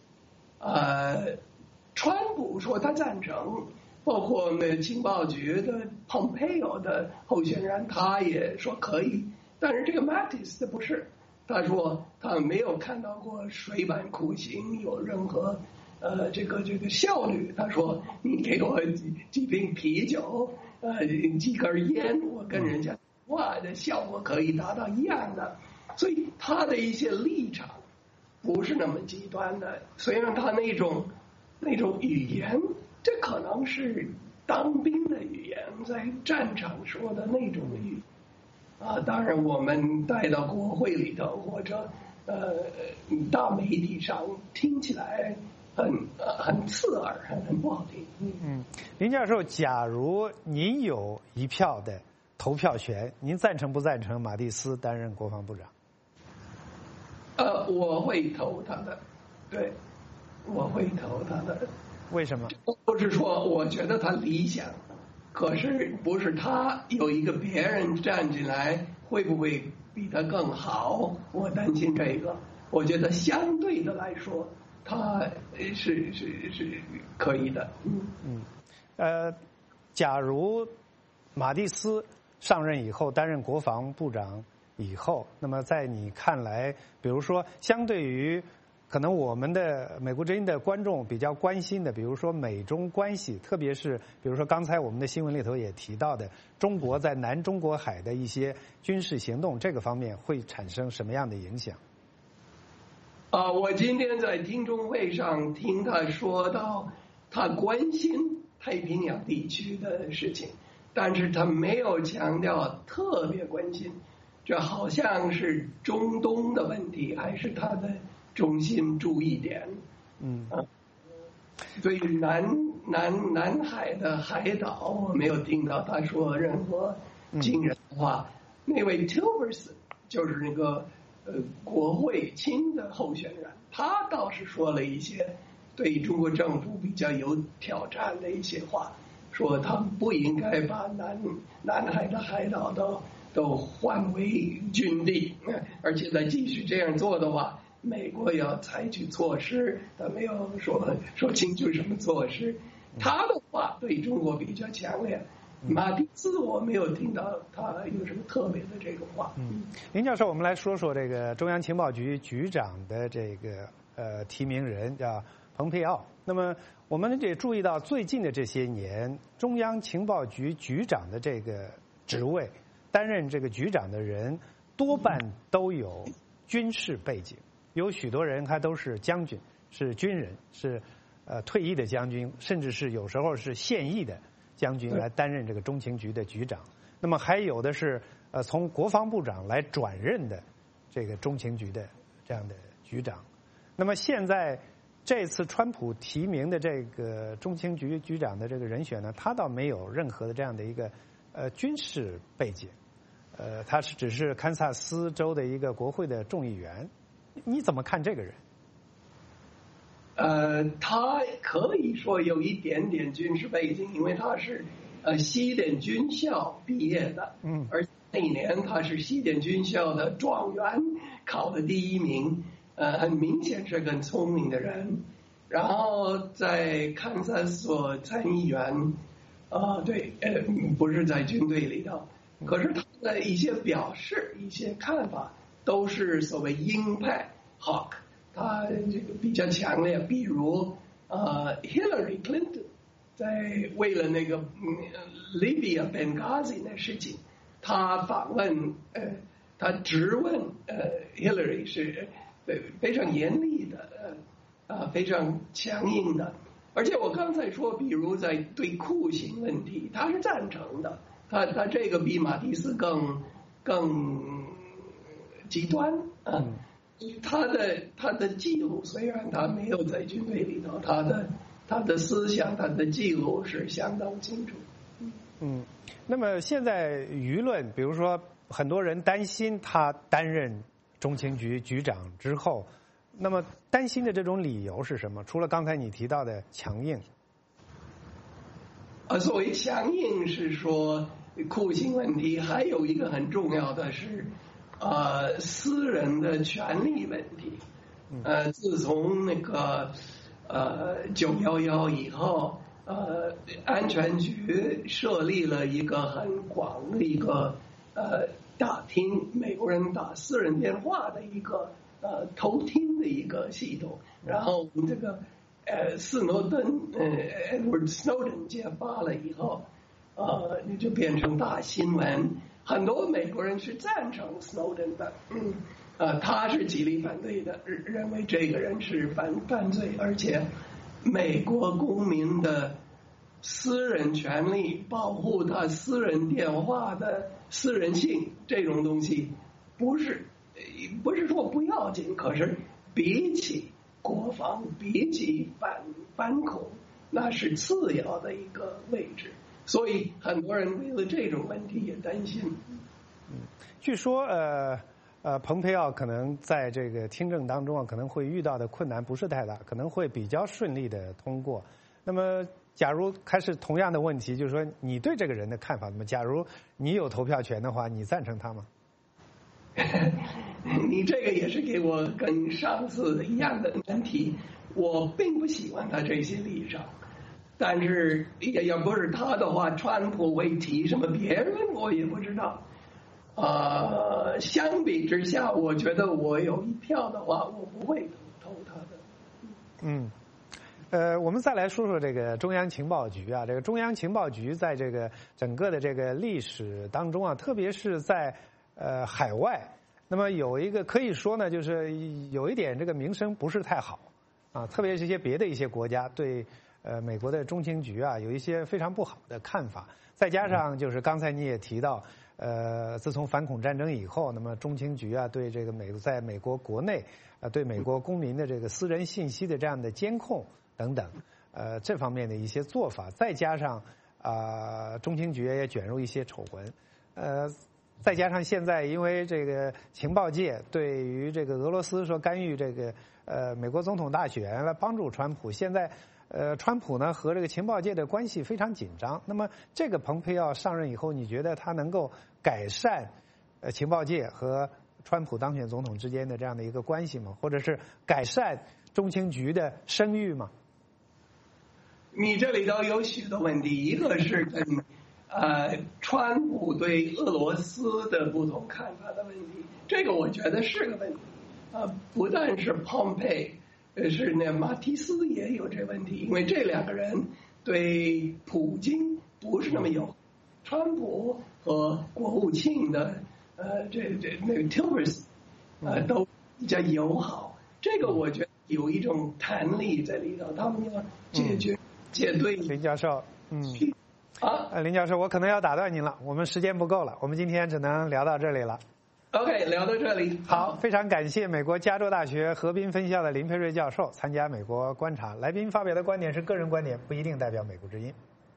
川普说他赞成。包括情报局的 Pompeo 的候选人，他也说可以，但是这个 Mattis 不是，他说他没有看到过水板酷刑有任何这个效率。他说你给我几瓶啤酒，几根烟，我跟人家话的效果可以达到一样的。所以他的一些立场不是那么极端的，虽然他那种语言。这可能是当兵的语言，在战场说的那种语当然我们带到国会里头或者大媒体上听起来很刺耳，很不好听。 林教授，假如您有一票的投票权，您赞成不赞成马蒂斯担任国防部长？ 我会投他的，对，我会投他的。 为什么？ 不是说我觉得他理想，可是不是他有一个别人站进来，会不会比他更好？我担心这个。我觉得相对的来说，他是可以的。 假如马蒂斯上任以后担任国防部长以后，那么在你看来，比如说相对于可能我们的美国之音的观众比较关心的，比如说美中关系，特别是比如说刚才我们的新闻里头也提到的，中国在南中国海的一些军事行动，这个方面会产生什么样的影响？ 我今天在听证会上听他说到，他关心太平洋地区的事情，但是他没有强调特别关心，这好像是中东的问题，还是他的中心注意点。对于南海的海岛，我没有听到他说任何惊人的话。那位 Tillerson 就是那个国会亲的候选人，他倒是说了一些对中国政府比较有挑战的一些话，说他们不应该把南海的海岛都换为军地，而且再继续这样做的话，美国要采取措施，他没有说清楚什么措施。他的话对中国比较强烈。马蒂斯我没有听到他有什么特别的这个话。 林教授，我们来说说这个中央情报局局长的这个提名人叫蓬佩奥。那么我们也注意到最近的这些年，中央情报局局长的这个职位，担任这个局长的人多半都有军事背景，有许多人他都是将军，是军人，是退役的将军，甚至是有时候是现役的将军来担任这个中情局的局长。那么还有的是从国防部长来转任的这个中情局的这样的局长。那么现在这次川普提名的这个中情局局长的这个人选呢，他倒没有任何的这样的一个军事背景，他只是堪萨斯州的一个国会的众议员。你怎么看这个人？ 他可以说有一点点军事背景，因为他是西点军校毕业的，而那一年他是西点军校的状元，考的第1名，很明显是个很聪明的人。然后在堪萨斯做参议员，不是在军队里头，可是他的一些表示、一些看法都是所谓鹰派 Hawk。他这个比较强烈，比如Hillary Clinton 在为了那个Libya Benghazi 那事情，他访问他质问Hillary 是非常严厉的非常强硬的。而且我刚才说，比如在对酷刑问题，他是赞成的，他这个比马蒂斯更极端啊。他的记录虽然他没有在军队里头，他的思想，他的记录是相当清楚。 那么现在舆论，比如说很多人担心他担任中情局局长之后，那么担心的这种理由是什么？除了刚才你提到的强硬， 所谓强硬是说酷刑问题，还有一个很重要的是私人的权利问题。自从那个911以后，安全局设立了一个很广的一个打听美国人打私人电话的一个偷听的一个系统，然后这个斯诺登Edward Snowden 揭发了以后，就变成大新闻，很多美国人是赞成 Snowden 的，他是极力反对的，认为这个人是犯罪，而且美国公民的私人权利，保护他私人电话的私人性这种东西，不是说不要紧，可是比起国防，比起反恐，那是次要的一个位置，所以很多人为了这种问题也担心。 据说蓬佩奥可能在这个听证当中可能会遇到的困难不是太大，可能会比较顺利的通过。那么假如还是同样的问题，就是说你对这个人的看法，那么假如你有投票权的话，你赞成他吗？ 你这个也是给我跟上次一样的难题。我并不喜欢他这些立场，但是要不是他的话，川普会提什么别人我也不知道。相比之下，我觉得我有一票的话，我不会投他的。 我们再来说说这个中央情报局啊，这个中央情报局在这个整个的这个历史当中啊，特别是在海外，那么有一个可以说呢，就是有一点这个名声不是太好啊，特别是一些别的一些国家对美国的中情局啊有一些非常不好的看法，再加上就是刚才你也提到。自从反恐战争以后，那么中情局啊对这个在美国国内对美国公民的这个私人信息的这样的监控等等，这方面的一些做法，再加上中情局也卷入一些丑闻，再加上现在因为这个情报界对于这个俄罗斯说干预这个美国总统大选来帮助川普，现在。川普呢和这个情报界的关系非常紧张。那么这个蓬佩奥上任以后，你觉得他能够改善情报界和川普当选总统之间的这样的一个关系吗？或者是改善中情局的声誉吗？ 你这里头有许多问题，一个是跟川普对俄罗斯的不同看法的问题，这个我觉得是个问题。不但是蓬佩。是那马蒂斯也有这问题，因为这两个人对普京不是那么友好。川普和国务卿的那个 Tillerson 都比较友好，这个我觉得有一种弹力在里头，他们要解对。 林教授，林教授，我可能要打断您了，我们时间不够了，我们今天只能聊到这里了。 OK， 聊到这里。 好，非常感谢美国加州大学河滨分校的林佩瑞教授参加美国观察。来宾发表的观点是个人观点，不一定代表美国之音。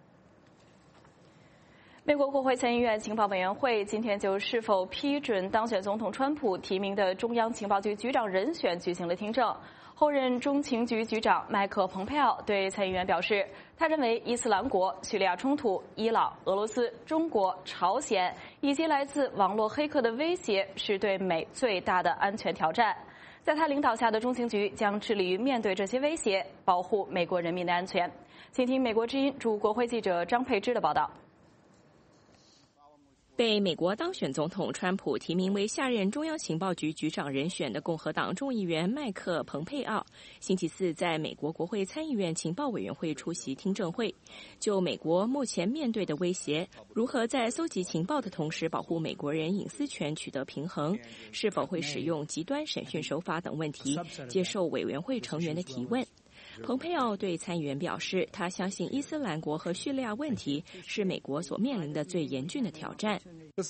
美国国会参议院情报委员会今天就是否批准当选总统川普提名的中央情报局局长人选举行了听证。后任中情局局长麦克·蓬佩奥对参议员表示，他认为伊斯兰国、叙利亚冲突、伊朗、俄罗斯、中国、朝鲜以及来自网络黑客的威胁是对美最大的安全挑战。在他领导下的中情局将致力于面对这些威胁，保护美国人民的安全。请听美国之音驻国会记者张佩芝的报道。 被美国当选总统川普提名为下任中央情报局局长人选的共和党众议员麦克·蓬佩奥，星期四在美国国会参议院情报委员会出席听证会，就美国目前面对的威胁，如何在搜集情报的同时保护美国人隐私权取得平衡，是否会使用极端审讯手法等问题，接受委员会成员的提问。蓬佩奥对参议员表示，他相信伊斯兰国和叙利亚问题是美国所面临的最严峻的挑战。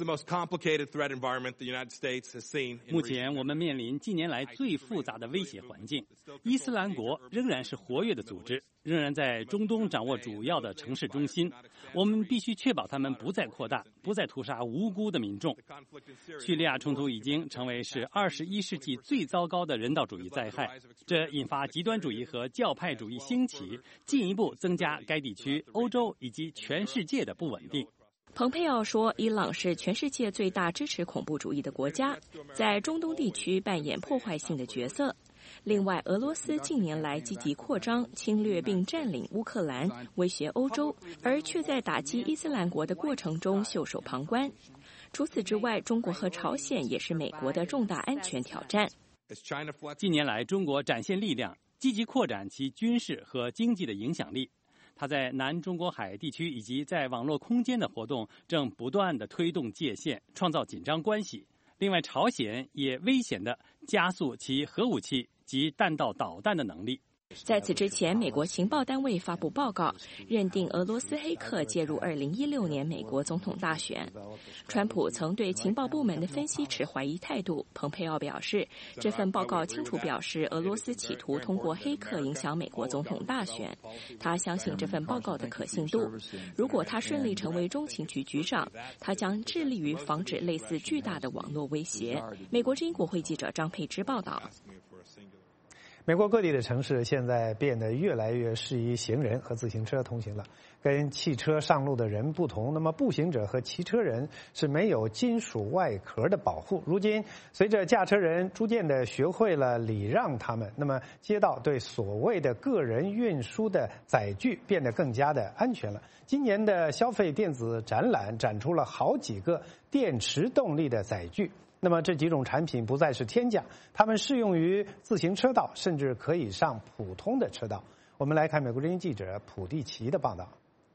目前我们面临近年来最复杂的威胁环境，伊斯兰国仍然是活跃的组织，仍然在中东掌握主要的城市中心。我们必须确保他们不再扩大，不再屠杀无辜的民众。叙利亚冲突已经成为是21世纪最糟糕的人道主义灾害，这引发极端主义和教派主义兴起，进一步增加该地区、欧洲以及全世界的不稳定。 蓬佩奥说，伊朗是全世界最大支持恐怖主义的国家，在中东地区扮演破坏性的角色。另外，俄罗斯近年来积极扩张、侵略并占领乌克兰，威胁欧洲，而却在打击伊斯兰国的过程中袖手旁观。除此之外，中国和朝鲜也是美国的重大安全挑战。 近年来，中国展现力量，积极扩展其军事和经济的影响力。它在南中国海地区以及在网络空间的活动正不断地推动界限，创造紧张关系。另外，朝鲜也危险地加速其核武器及弹道导弹的能力。 在此之前，美国情报单位发布报告，认定俄罗斯黑客介入2016年美国总统大选。川普曾对情报部门的分析持怀疑态度。蓬佩奥表示，这份报告清楚表示俄罗斯企图通过黑客影响美国总统大选。他相信这份报告的可信度。如果他顺利成为中情局局长，他将致力于防止类似巨大的网络威胁。美国之音国会记者张佩芝报道。 美国各地的城市现在变得越来越适宜行人和自行车通行了。跟汽车上路的人不同，那么步行者和骑车人是没有金属外壳的保护。如今，随着驾车人逐渐的学会了礼让他们，那么街道对所谓的个人运输的载具变得更加的安全了。今年的消费电子展览展出了好几个电池动力的载具。那么这几种产品不再是天价，它们适用于自行车道，甚至可以上普通的车道。我们来看美国之音记者普蒂奇的报道。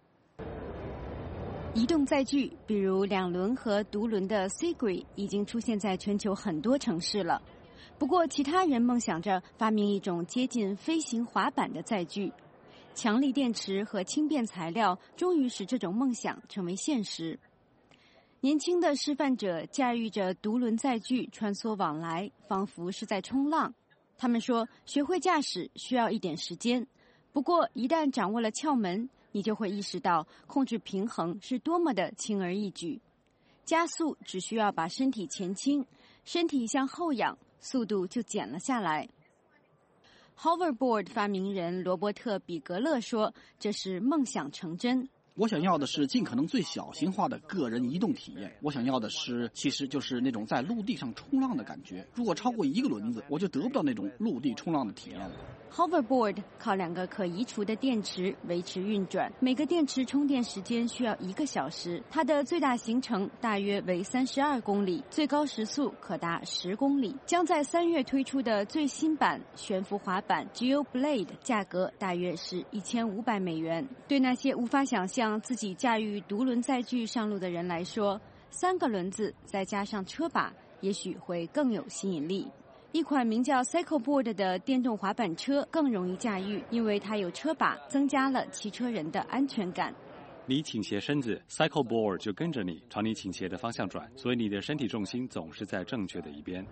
移动载具，比如两轮和独轮的 Segway， 已经出现在全球很多城市了。不过，其他人梦想着发明一种接近飞行滑板的载具。强力电池和轻便材料终于使这种梦想成为现实。年轻的示范者驾驭着独轮载具穿梭往来，仿佛是在冲浪。他们说，学会驾驶需要一点时间，不过一旦掌握了窍门，你就会意识到控制平衡是多么的轻而易举。加速只需要把身体前倾，身体向后仰，速度就减了下来。Hoverboard 发明人罗伯特·比格勒说，这是梦想成真。 我想要的是尽可能最小型化的个人移动体验。我想要的是，其实就是那种在陆地上冲浪的感觉。如果超过一个轮子，我就得不到那种陆地冲浪的体验了。 Hoverboard 靠2个可移除的电池维持运转，每个电池充电时间需要1个小时。它的最大行程大约为32公里，最高时速可达10公里。将在3月推出的最新版悬浮滑板 GeoBlade 价格大约是$1500。对那些无法想象自己驾驭独轮载具上路的人来说，3个轮子再加上车把，也许会更有吸引力。一款名叫 CycleBoard 的电动滑板车更容易驾驭，因为它有车把，增加了骑车人的安全感。 你倾斜身子 ，CycleBoard 就跟着你朝你倾斜的方向转，所以你的身体重心总是在正确的一边。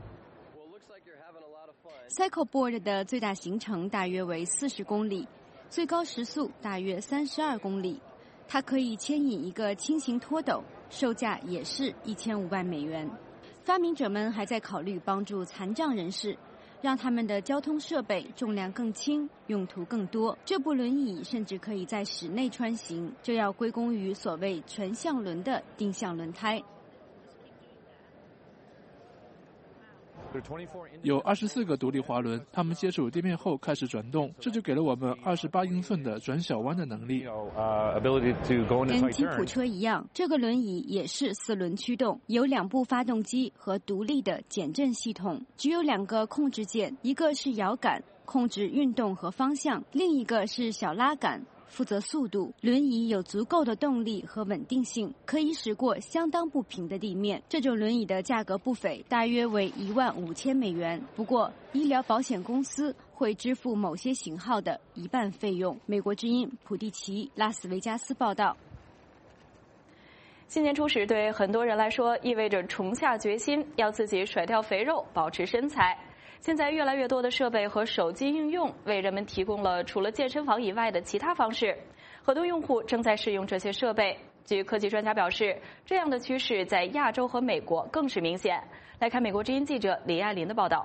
CycleBoard 的最大行程大约为40公里，最高时速大约32公里。它可以牵引一个轻型拖斗，售价也是$1500。发明者们还在考虑帮助残障人士，让他们的交通设备重量更轻，用途更多。这部轮椅甚至可以在室内穿行，这要归功于所谓全向轮的定向轮胎。 有24个独立滑轮，它们接触地面后开始转动，这就给了我们28英寸的转小弯的能力。 跟吉普车一样，这个轮椅也是4轮驱动，有2部发动机和独立的减震系统，只有2个控制键，一个是摇杆，控制运动和方向，另一个是小拉杆，负责速度。轮椅有足够的动力和稳定性，可以驶过相当不平的地面。这种轮椅的价格不菲，大约为15000美元。不过，医疗保险公司会支付某些型号的1半费用。美国之音普蒂奇，拉斯维加斯报道。 新年初始对很多人来说意味着重下决心，要自己甩掉肥肉，保持身材。现在越来越多的设备和手机应用为人们提供了除了健身房以外的其他方式，很多用户正在试用这些设备。据科技专家表示，这样的趋势在亚洲和美国更是明显。来看美国之音记者李爱林的报道。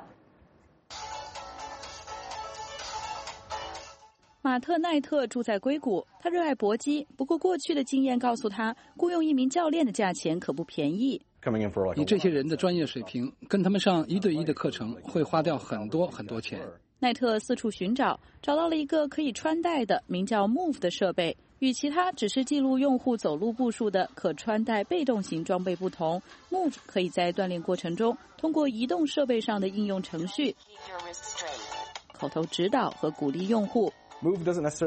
马特奈特住在硅谷，他热爱搏击，不过过去的经验告诉他，雇佣一名教练的价钱可不便宜。 以这些人的专业水平，跟他们上1对1的课程会花掉很多钱。 奈特四处寻找，找到了一个可以穿戴的名叫 Move 的设备。与其他只是记录用户走路步数的可穿戴被动型装备不同， Move 可以在锻炼过程中通过移动设备上的应用程序口头指导和鼓励用户。 Move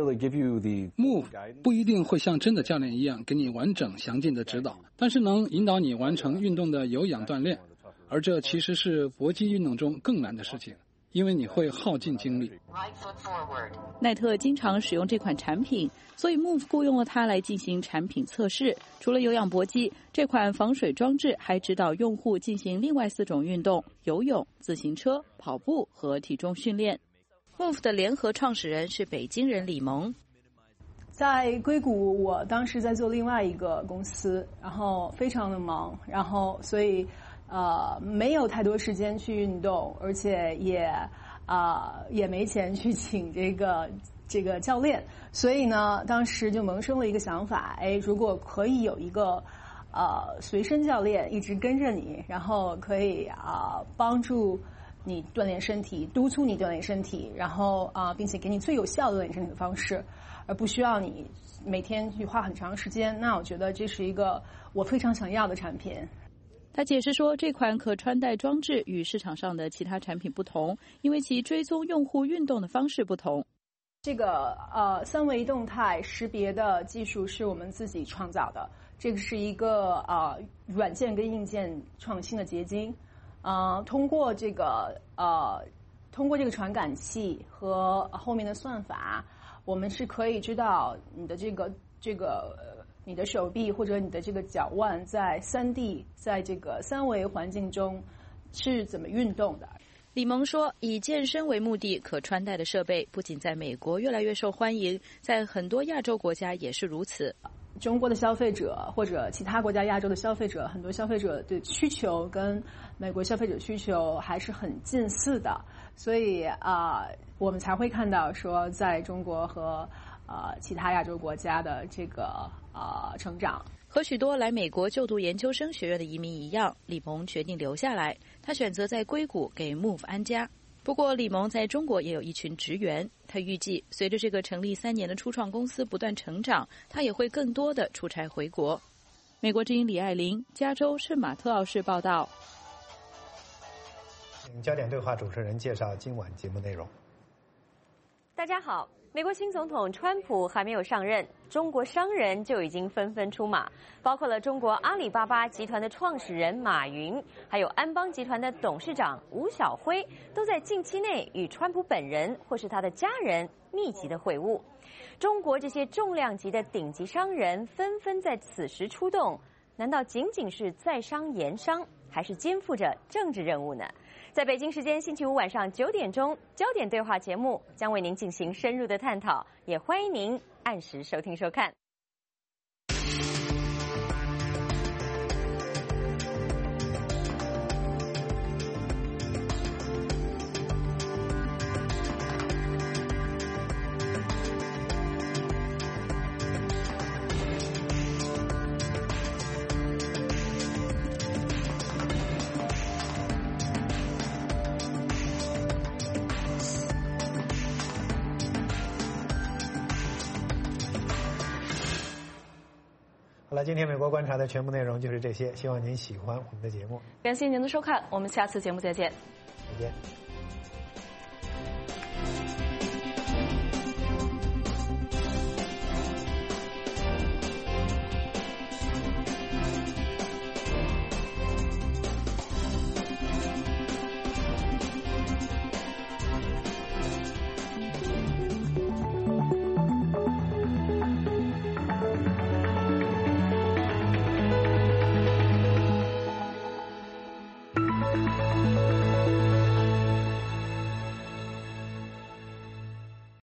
不一定会像真的教练一样给你完整详尽的指导，但是能引导你完成运动的有氧锻炼，而这其实是搏击运动中更难的事情，因为你会耗尽精力。 奈特经常使用这款产品，所以 Move 雇佣了他来进行产品测试。除了有氧搏击，这款防水装置还指导用户进行另外4种运动：游泳、自行车、跑步和体重训练。Move 的联合创始人是北京人李萌。 在硅谷，我当时在做另外一个公司，然后非常的忙，然后所以没有太多时间去运动，而且也没钱去请这个教练，所以呢，当时就萌生了一个想法，如果可以有一个随身教练一直跟着你，然后可以帮助你锻炼身体，督促你锻炼身体，然后并且给你最有效的锻炼身体的方式，而不需要你每天去花很长时间。那我觉得这是一个我非常想要的产品。 他解释说，这款可穿戴装置与市场上的其他产品不同，因为其追踪用户运动的方式不同。 这个3维动态识别的技术是我们自己创造的，这个是一个软件跟硬件创新的结晶。通过这个传感器和后面的算法，我们是可以知道你的你的手臂或者你的这个脚腕在3D 在这个3维环境中是怎么运动的。 李萌说，以健身为目的可穿戴的设备不仅在美国越来越受欢迎，在很多亚洲国家也是如此。 中国的消费者或者其他国家亚洲的消费者，很多消费者的需求跟美国消费者需求还是很近似的，所以我们才会看到说在中国和其他亚洲国家的这个成长。 和许多来美国就读研究生学院的移民一样，李萌决定留下来，他选择在硅谷给 Move 安家。不过李萌在中国也有一群职员，他预计随着这个成立3年的初创公司不断成长，他也会更多的出差回国。美国之音李爱玲，加州圣马特奥市报道。 请焦点对话主持人介绍今晚节目内容。 大家好，美国新总统川普还没有上任，中国商人就已经纷纷出马，包括了中国阿里巴巴集团的创始人马云，还有安邦集团的董事长吴晓辉，都在近期内与川普本人或是他的家人密集的会晤。中国这些重量级的顶级商人纷纷在此时出动，难道仅仅是在商言商，还是肩负着政治任务呢？在北京时间星期五晚上9点钟，焦点对话节目将为您进行深入的探讨，也欢迎您按时收听收看。 好了，今天美国观察的全部内容就是这些，希望您喜欢我们的节目。 感谢您的收看，我们下次节目再见。 再见。